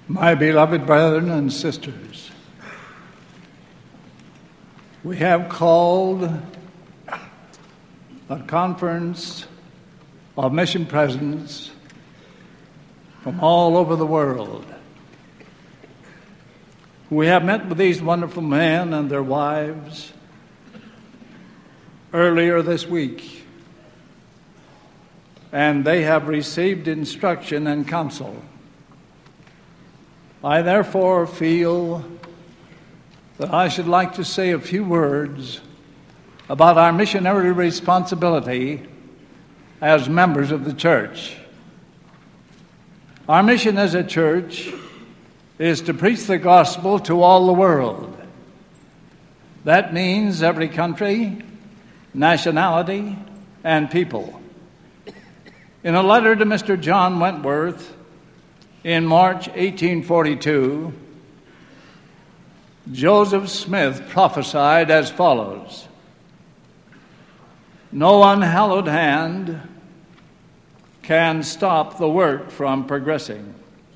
My beloved brethren and sisters, we have called a conference of mission presidents from all over the world. We have met with these wonderful men and their wives earlier this week, and they have received instruction and counsel. I therefore feel that I should like to say a few words about our missionary responsibility as members of the church. Our mission as a church is to preach the gospel to all the world. That means every country, nationality, and people. In a letter to Mr. John Wentworth in March 1842, Joseph Smith prophesied as follows: "No unhallowed hand can stop the work from progressing.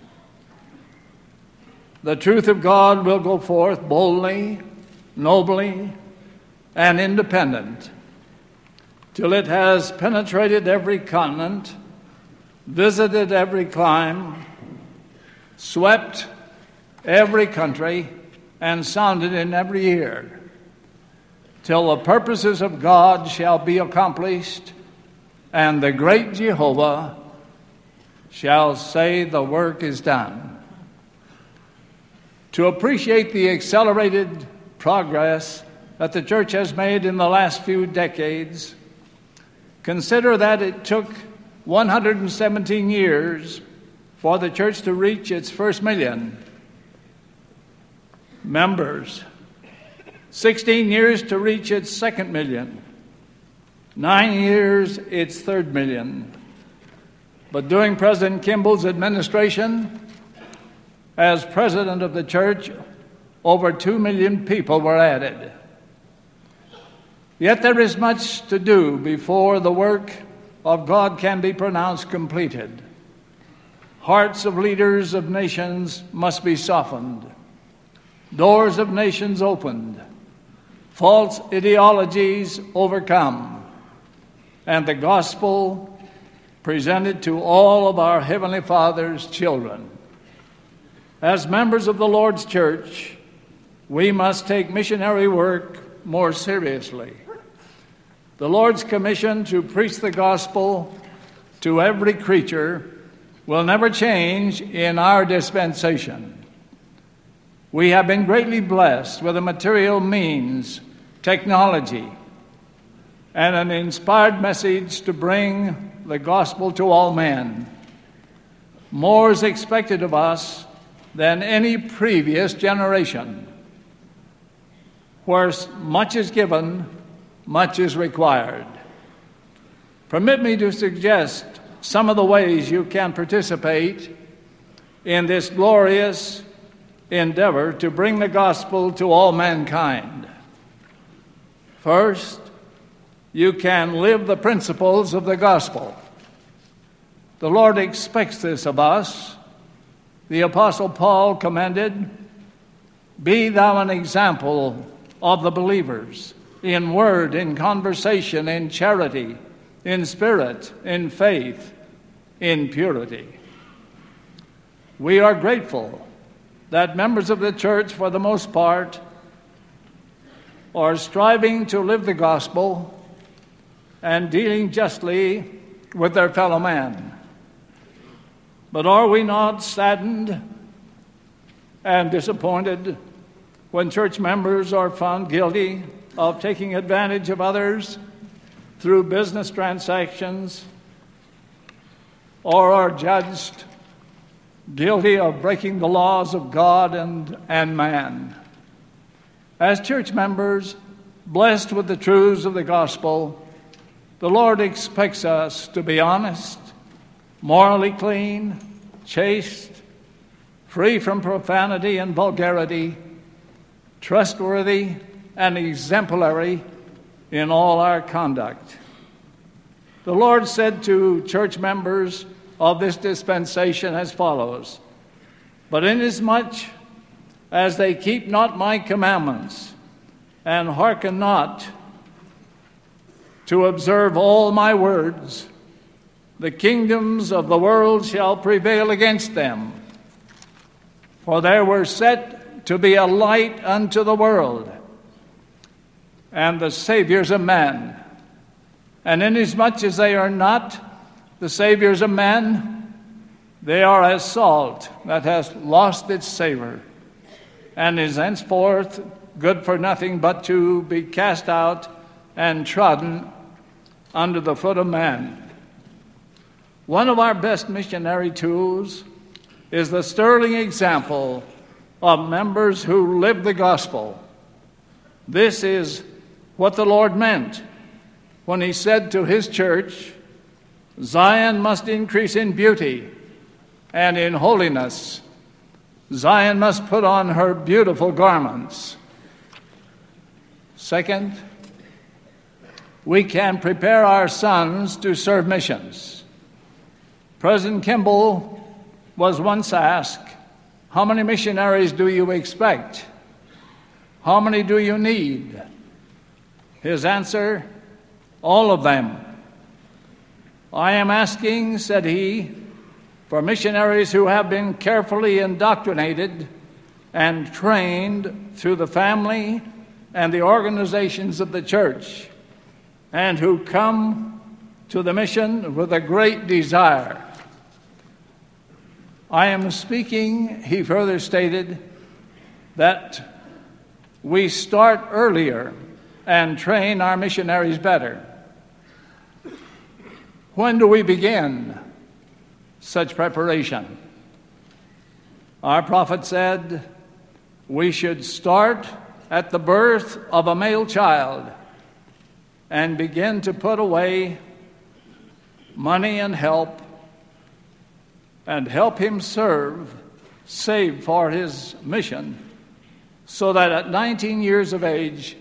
The truth of God will go forth boldly, nobly, and independent, till it has penetrated every continent, visited every clime, swept every country, and sounded in every ear, till the purposes of God shall be accomplished, and the great Jehovah shall say the work is done." To appreciate the accelerated progress that the church has made in the last few decades, consider that it took 117 years for the church to reach its first million members, 16 years to reach its second million, 9 years its third million. But during President Kimball's administration as president of the church, over 2 million people were added. Yet there is much to do before the work of God can be pronounced completed. Hearts of leaders of nations must be softened, doors of nations opened, false ideologies overcome, and the gospel presented to all of our Heavenly Father's children. As members of the Lord's church, we must take missionary work more seriously. The Lord's commission to preach the gospel to every creature will never change in our dispensation. We have been greatly blessed with the material means, technology, and an inspired message to bring the gospel to all men. More is expected of us than any previous generation. Where much is given, much is required. Permit me to suggest some of the ways you can participate in this glorious endeavor to bring the gospel to all mankind. First, you can live the principles of the gospel. The Lord expects this of us. The Apostle Paul commended, "Be thou an example of the believers, in word, in conversation, in charity, in spirit, in faith, in purity." We are grateful that members of the church, for the most part, are striving to live the gospel and dealing justly with their fellow man. But are we not saddened and disappointed when church members are found guilty of taking advantage of others through business transactions, or are judged guilty of breaking the laws of God and man? As church members, blessed with the truths of the gospel, the Lord expects us to be honest, morally clean, chaste, free from profanity and vulgarity, trustworthy and exemplary in all our conduct. The Lord said to church members of this dispensation as follows: But inasmuch as they keep not my commandments, and hearken not to observe all my words, the kingdoms of the world shall prevail against them. For they were set to be a light unto the world, and the saviors of men. And inasmuch as they are not the saviors of men, they are as salt that has lost its savor, and is henceforth good for nothing but to be cast out and trodden under the foot of man. One of our best missionary tools is the sterling example of members who live the gospel. This is what the Lord meant when he said to his church, Zion must increase in beauty and in holiness. Zion must put on her beautiful garments. Second, we can prepare our sons to serve missions. President Kimball was once asked, how many missionaries do you expect? How many do you need? His answer, all of them. I am asking, said he, for missionaries who have been carefully indoctrinated and trained through the family and the organizations of the church, and who come to the mission with a great desire. I am speaking, he further stated, that we start earlier and train our missionaries better. When do we begin such preparation? Our prophet said we should start at the birth of a male child and begin to put away money and help him save for his mission, so that at 19 years of age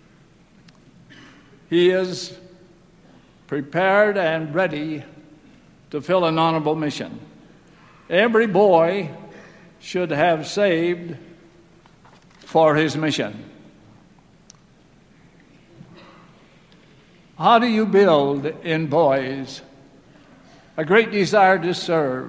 he is prepared and ready to fill an honorable mission. Every boy should have saved for his mission. How do you build in boys a great desire to serve?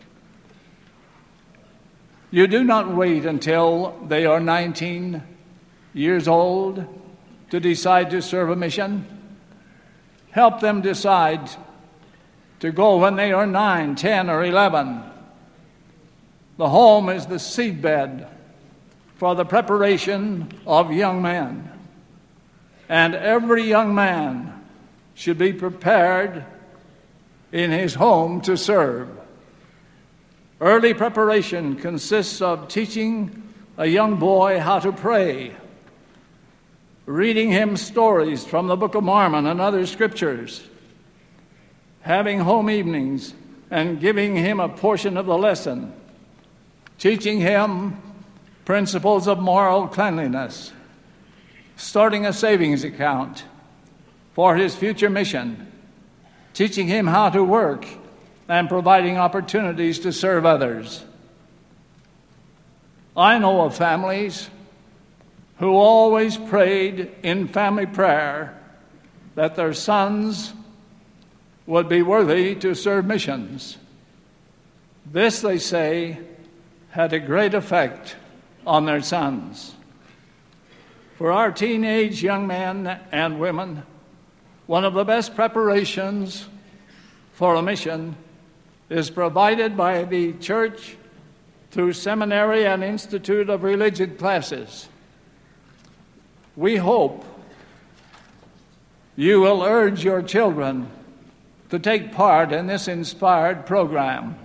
You do not wait until they are 19 years old to decide to serve a mission. Help them decide to go when they are 9, 10, or 11. The home is the seedbed for the preparation of young men. And every young man should be prepared in his home to serve. Early preparation consists of teaching a young boy how to pray, reading him stories from the Book of Mormon and other scriptures, having home evenings and giving him a portion of the lesson, teaching him principles of moral cleanliness, starting a savings account for his future mission, teaching him how to work, and providing opportunities to serve others. I know of families who always prayed in family prayer that their sons would be worthy to serve missions. This, they say, had a great effect on their sons. For our teenage young men and women, one of the best preparations for a mission is provided by the church through seminary and Institute of Religion classes. We hope you will urge your children to take part in this inspired program.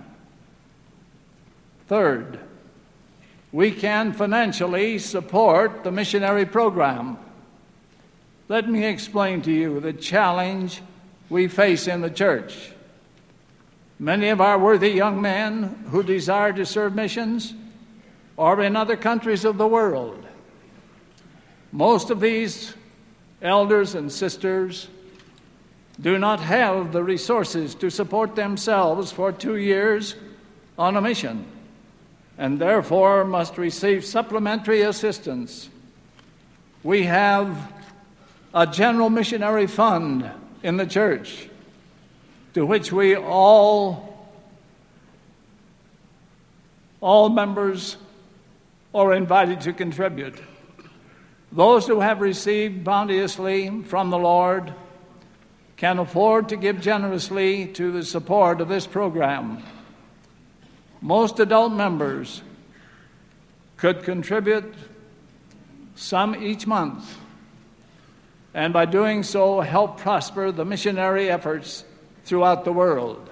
Third, we can financially support the missionary program. Let me explain to you the challenge we face in the church. Many of our worthy young men who desire to serve missions are in other countries of the world. Most of these elders and sisters do not have the resources to support themselves for 2 years on a mission, and therefore must receive supplementary assistance. We have a general missionary fund in the church to which we all members are invited to contribute. Those who have received bounteously from the Lord can afford to give generously to the support of this program. Most adult members could contribute some each month, and by doing so help prosper the missionary efforts throughout the world.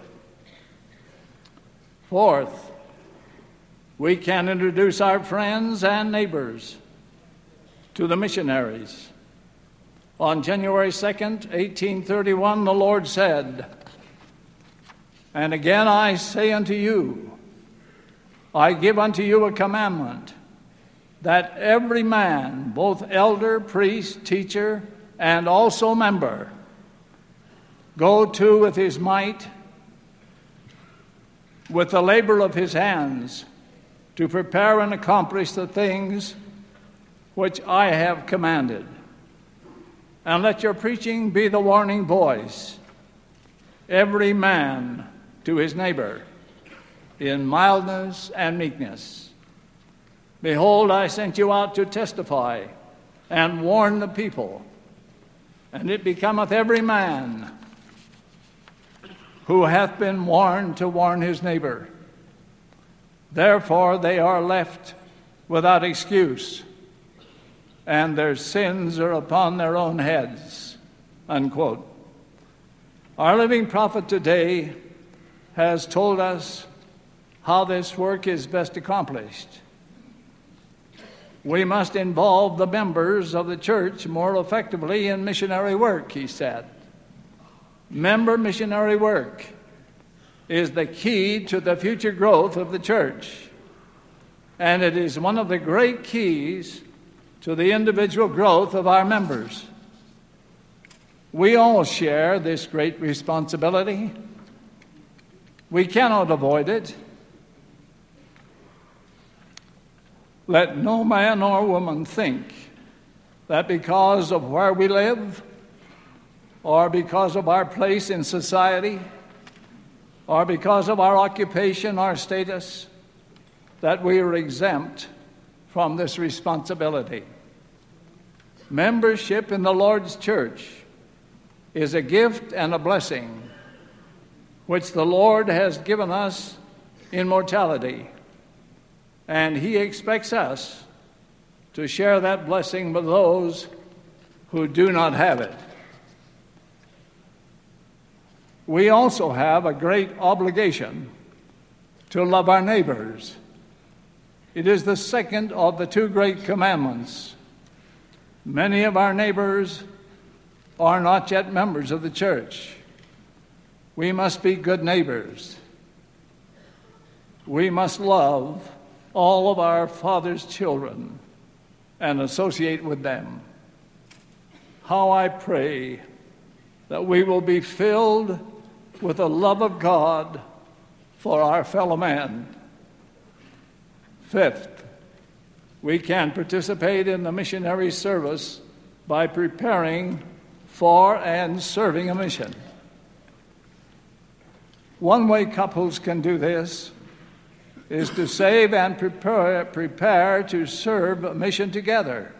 Fourth, we can introduce our friends and neighbors to the missionaries. On January 2nd, 1831, the Lord said, "And again I say unto you, I give unto you a commandment, that every man, both elder, priest, teacher, and also member, go to with his might, with the labor of his hands, to prepare and accomplish the things which I have commanded. And let your preaching be the warning voice, every man to his neighbor, in mildness and meekness. Behold, I sent you out to testify and warn the people. And it becometh every man who hath been warned to warn his neighbor. Therefore they are left without excuse, and their sins are upon their own heads." Unquote. Our living prophet today has told us how this work is best accomplished. We must involve the members of the church more effectively in missionary work, he said. Member missionary work is the key to the future growth of the church, and it is one of the great keys to the individual growth of our members. We all share this great responsibility. We cannot avoid it. Let no man or woman think that because of where we live, or because of our place in society, or because of our occupation or status, that we are exempt from this responsibility. Membership in the Lord's church is a gift and a blessing which the Lord has given us in mortality, and he expects us to share that blessing with those who do not have it. We also have a great obligation to love our neighbors. It is the second of the two great commandments. Many of our neighbors are not yet members of the church. We must be good neighbors. We must love all of our Father's children and associate with them. How I pray that we will be filled with the love of God for our fellow man. Fifth, we can participate in the missionary service by preparing for and serving a mission. One way couples can do this is to save and prepare to serve a mission together.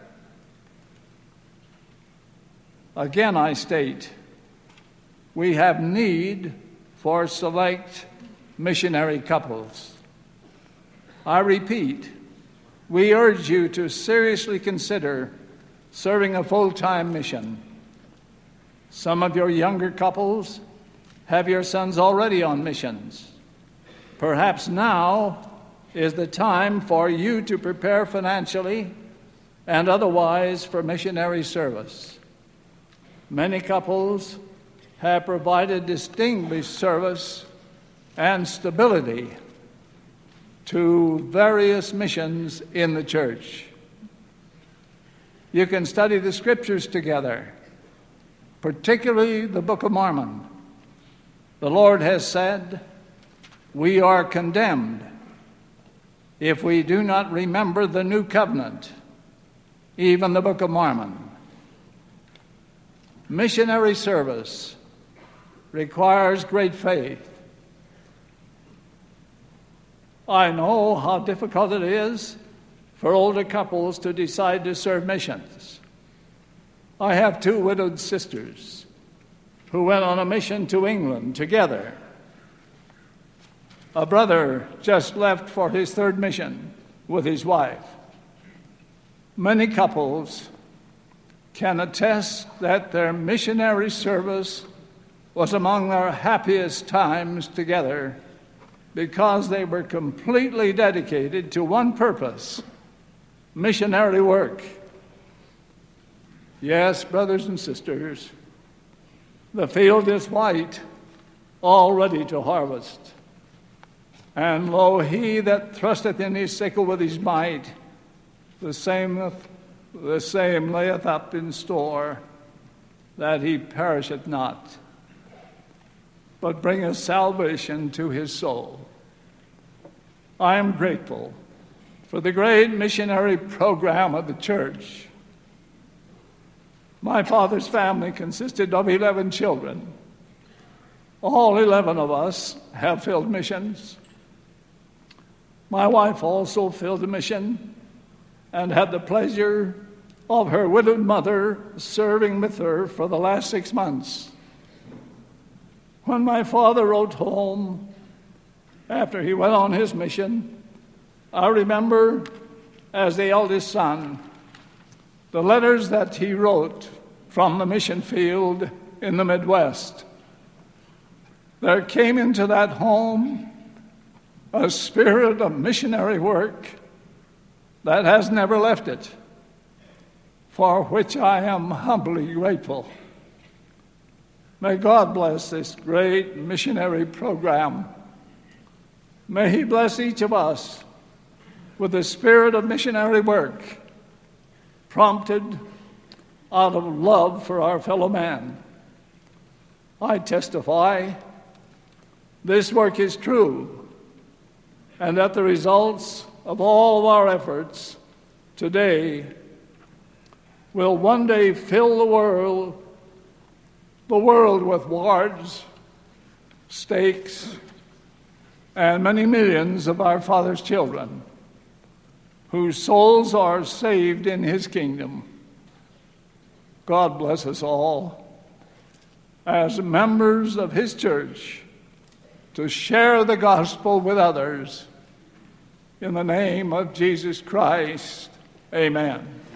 Again, I state, we have need for select missionary couples. I repeat, we urge you to seriously consider serving a full-time mission. Some of your younger couples have your sons already on missions. Perhaps now is the time for you to prepare financially and otherwise for missionary service. Many couples have provided distinguished service and stability to various missions in the church. You can study the scriptures together, particularly the Book of Mormon. The Lord has said, "We are condemned. if we do not remember the new covenant, even the Book of Mormon. Missionary service requires great faith. I know how difficult it is for older couples to decide to serve missions. I have 2 widowed sisters who went on a mission to England together. A brother just left for his 3rd mission with his wife. Many couples can attest that their missionary service was among their happiest times together because they were completely dedicated to one purpose: missionary work. Yes, brothers and sisters, the field is white, all ready to harvest. And lo, he that thrusteth in his sickle with his might, the same layeth up in store, that he perisheth not, but bringeth salvation to his soul. I am grateful for the great missionary program of the church. My father's family consisted of 11 children. All 11 of us have filled missions. My wife also filled a mission and had the pleasure of her widowed mother serving with her for the last 6 months. When my father wrote home after he went on his mission, I remember, as the eldest son, the letters that he wrote from the mission field in the Midwest. There came into that home a spirit of missionary work that has never left it, for which I am humbly grateful. May God bless this great missionary program. May He bless each of us with the spirit of missionary work, prompted out of love for our fellow man. I testify this work is true, and that the results of all of our efforts today will one day fill the world with wards, stakes, and many millions of our Father's children whose souls are saved in His kingdom. God bless us all as members of His church to share the gospel with others. In the name of Jesus Christ, amen.